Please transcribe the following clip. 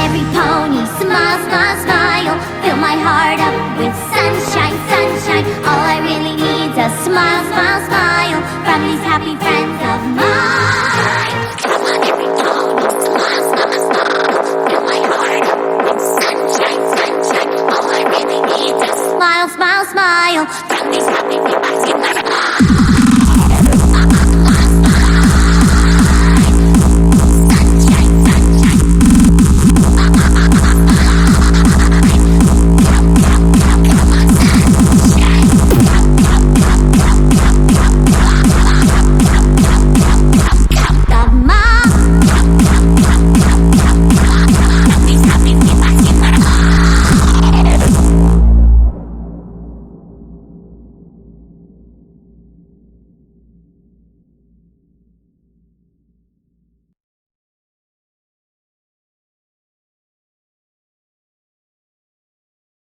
every pony. Smile, smile, smile. Fill my heart up with sunshine, sunshine. All I really need's a smile, smile, smile from these happy friends of mine. Come on, every pony. Smile, smile, smile. Fill my heart up with sunshine, sunshine. All I really need's a smile, smile, smile.